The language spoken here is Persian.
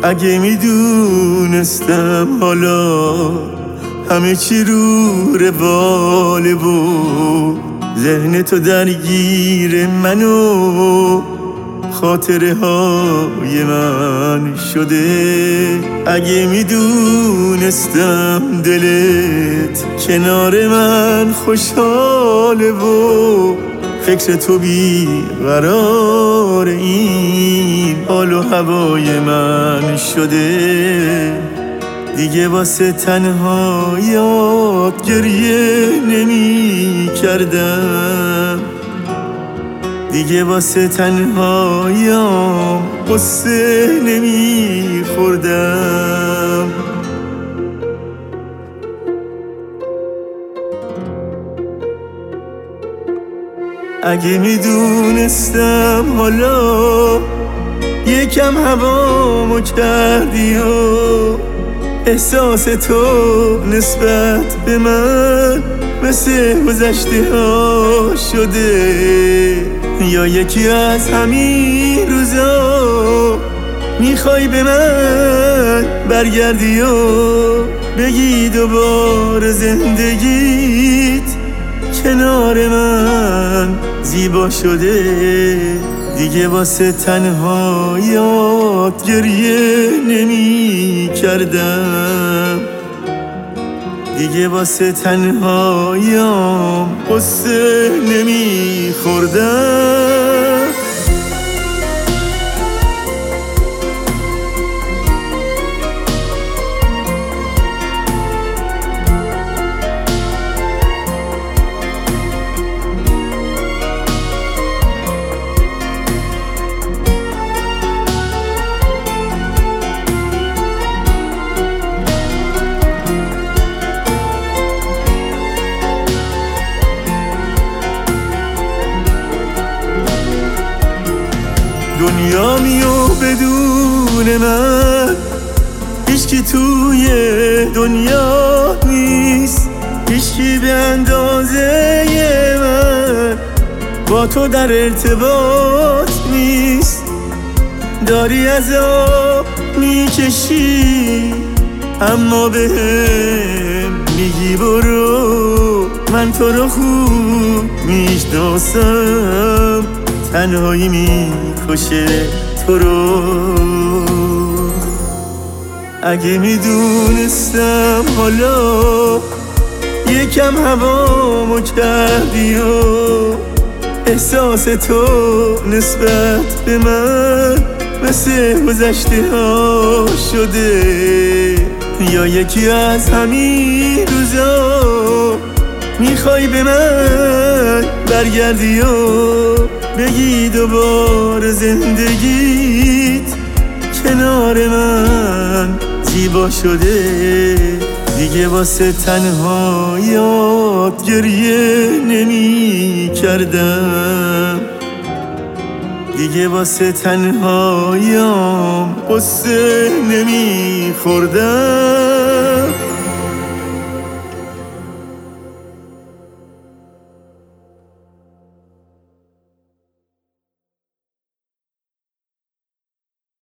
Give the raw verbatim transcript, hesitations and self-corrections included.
اگه میدونستم حالا همه چی رو رواله و ذهن تو درگیر منو خاطره های من شده. اگه میدونستم دلت کنار من خوشحاله و فکر تو بی قرار این حال و هوای من شده، دیگه واسه تنهاییات گریه نمی کردم، دیگه واسه تنهاییام قصه نمی خوردم. اگه میدونستم حالا یکم هوامو کردی و احساس تو نسبت به من مثل گذشته ها شده، یا یکی از همین روزا میخوای به من برگردی و بگی دوباره زندگیت کنار من زیبا شده، دیگه واسه تنهاییات گریه نمی کردم، دیگه واسه تنهاییام قصه نمی خوردم. دنیا میو بدون من هیچکی توی دنیا نیست، هیچکی به اندازه من با تو در ارتباط نیست. داری عذاب میکشی اما بهم میگی برو، من تو رو خوب میشناسم، تنهایی میکشه تو رو. اگه میدونستم حالا یکم هوامو کردی و احساس تو نسبت به من مثل گذشته ها شده، یا یکی از همین روزا میخوای به من برگردی و بگی دوباره زندگیت کنار من زیبا شده، دیگه واسه تنهاییات گریه نمی کردم، دیگه واسه تنهاییام قصه نمی خوردم.